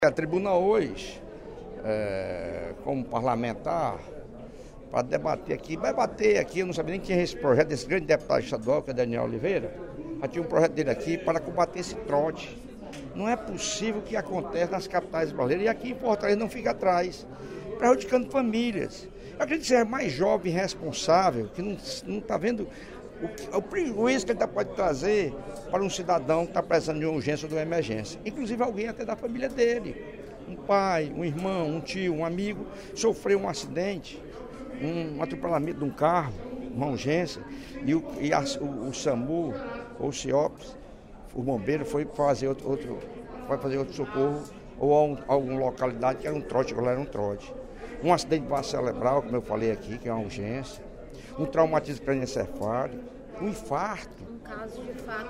A tribuna hoje, como parlamentar, para debater aqui, eu não sabia nem que tinha esse projeto desse grande deputado estadual, que é Daniel Oliveira, já tinha um projeto dele aqui para combater esse trote. Não é possível que aconteça nas capitais brasileiras e aqui em Fortaleza não fica atrás, prejudicando famílias. Eu acredito que seja mais jovem e responsável, que não está vendo o prejuízo que ele pode trazer para um cidadão que está precisando de uma urgência ou de uma emergência. Inclusive alguém até da família dele, um pai, um irmão, um tio, um amigo, sofreu um acidente, um atropelamento de um carro, uma urgência, e o SAMU, ou o CIOPS, o bombeiro foi fazer outro socorro, ou a alguma localidade que era um trote, agora era um trote. Um acidente cerebral, como eu falei aqui, que é uma urgência, um traumatismo crânioencefálico, um infarto. Um caso de fato